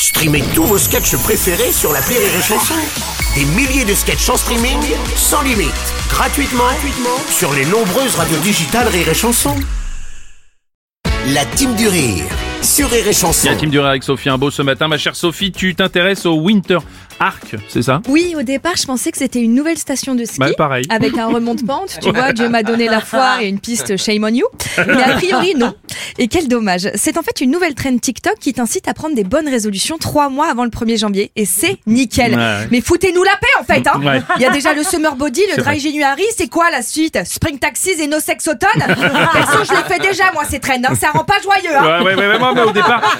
Streamez tous vos sketchs préférés sur l'appli Rire et Chanson. Des milliers de sketchs en streaming, sans limite, gratuitement sur les nombreuses radios digitales Rire et Chanson. La team du rire sur Rire et Chanson. La team du rire avec Sophie Imbeau ce matin. Ma chère Sophie, tu t'intéresses au Winter Arc, c'est ça? Oui, au départ, je pensais que c'était une nouvelle station de ski. Bah, pareil. Avec un remonte-pente, tu vois, Dieu m'a donné la foi et une piste shame on you. Mais a priori, non. Et quel dommage. C'est en fait une nouvelle trend TikTok qui t'incite à prendre des bonnes résolutions 3 mois avant le 1er janvier. Et c'est nickel. Ouais. Mais foutez-nous la paix, en fait, hein. Ouais. Il y a déjà le Summer Body, le Dry January. C'est quoi la suite? Spring Taxis et No Sex Automne? Perso, je les fais déjà, moi, ces trends, hein. Ça rend pas joyeux, hein. Ouais, mais au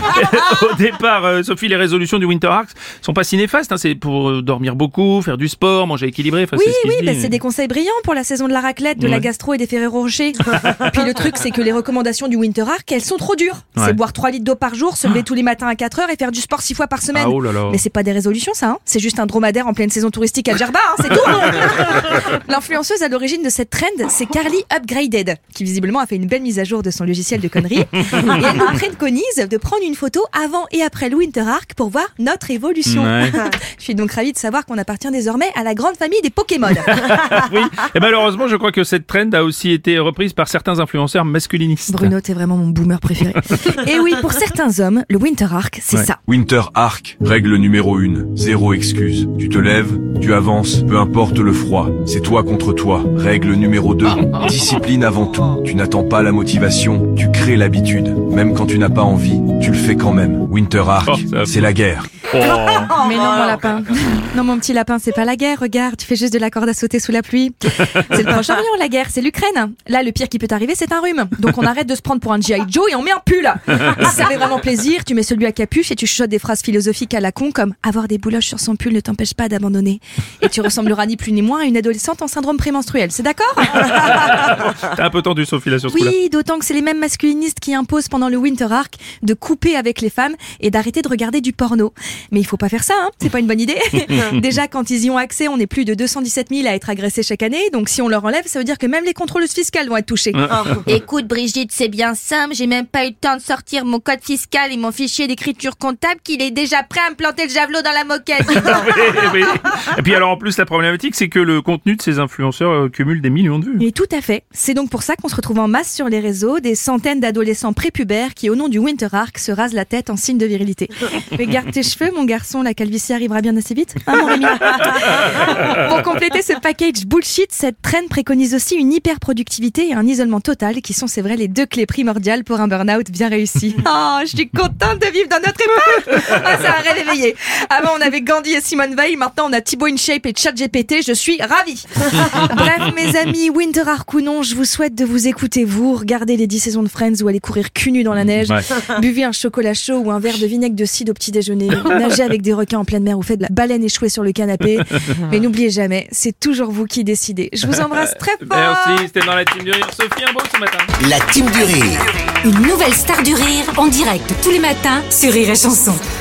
départ, Sophie, les résolutions du Winter Arc sont pas si néfastes, hein. C'est pour dormir beaucoup, faire du sport, manger équilibré. Enfin, Oui, c'est ce qui se dit, bah, mais... c'est des conseils brillants pour la saison de la raclette, de la gastro et des Ferrero Rocher. Puis le truc, c'est que les recommandations du Winter Arc, elles sont trop dures. Ouais. C'est boire 3 litres d'eau par jour, se lever tous les matins à 4 heures et faire du sport 6 fois par semaine. Ah, oh là là. Mais c'est pas des résolutions, ça, hein. C'est juste un dromadaire en pleine saison touristique à Djerba, hein, c'est tout. L'influenceuse à l'origine de cette trend, c'est Carly Upgraded, qui visiblement a fait une belle mise à jour de son logiciel de conneries. Et elle nous préconise de prendre une photo avant et après le Winter Arc pour voir notre évolution. Ouais. Je suis donc ravie de savoir qu'on appartient désormais à la grande famille des Pokémon. Oui, et malheureusement, je crois que cette trend a aussi été reprise par certains influenceurs masculinistes. Bruno, t'es vraiment mon boomer préféré. Et oui, pour certains hommes, le Winter Arc, c'est ça. Winter Arc, règle numéro 1, zéro excuse. Tu te lèves, tu avances, peu importe le froid, c'est toi contre toi. Règle numéro 2, discipline avant tout. Tu n'attends pas la motivation, tu crées l'habitude. Même quand tu n'as pas envie, tu le fais quand même. Winter Arc, c'est la guerre. Oh. Mais non, mon lapin. Non, mon petit lapin, c'est pas la guerre, regarde, tu fais juste de la corde à sauter sous la pluie. C'est le Proche-Orient, la guerre, c'est l'Ukraine. Là, le pire qui peut t'arriver, c'est un rhume. Donc on arrête de se prendre pour un G.I. Joe et on met un pull. Et si ça fait vraiment plaisir, tu mets celui à capuche et tu chuchotes des phrases philosophiques à la con comme « Avoir des bouloches sur son pull ne t'empêche pas d'abandonner ». Et tu ressembleras ni plus ni moins à une adolescente en syndrome prémenstruel, c'est d'accord? T'es un peu tendu, Sophie, là, sur ce coup-là. Oui, d'autant que c'est les mêmes masculinistes qui imposent pendant le Winter Arc de couper avec les femmes et d'arrêter de regarder du porno. Mais il faut pas faire ça, hein. C'est pas une bonne idée. Déjà, quand ils y ont accès, on est plus de 217 000 à être agressés chaque année. Donc si on leur enlève, ça veut dire que même les contrôleuses fiscales vont être touchées. Écoute Brigitte, c'est bien simple, j'ai même pas eu le temps de sortir mon code fiscal et mon fichier d'écriture comptable qu'il est déjà prêt à me planter le javelot dans la moquette. Dis donc. Oui. Et puis alors en plus, la problématique, c'est que le contenu de ces influenceurs cumule des millions de vues. Et tout à fait. C'est donc pour ça qu'on se retrouve en masse sur les réseaux, des centaines d'adolescents prépubères qui, au nom du Winter Arc, se rasent la tête en signe de virilité. Mais garde tes cheveux, mon garçon, la calvitie arrivera bien assez vite. Hein, mon Rémi? Pour compléter ce package bullshit, cette trend préconise aussi une hyper-productivité et un isolement total qui sont, c'est vrai, les 2 clés primordiales pour un burn-out bien réussi. Oh, je suis contente de vivre dans notre époque. Ah, ça a réveillé. Avant, on avait Gandhi et Simone Veil. Maintenant, on a Thibaut InShape et ChatGPT. Je suis ravie. Bref, mes amis, Winter Arc ou non, je vous souhaite de vous écouter, vous. Regardez les 10 saisons de Friends ou allez courir cul nu dans la neige. Ouais. Buvez un chocolat chaud ou un verre de vinaigre de cidre au petit déjeuner. Nagez avec des requins en pleine mer ou faites de la baleine échouée sur le canapé. Mais n'oubliez jamais, c'est toujours vous qui décidez. Je vous embrasse très fort. Merci, c'était dans la team du rire. Sophie Imbeau ce matin. La team du rire. Une nouvelle star du rire en direct tous les matins sur Rire et Chanson.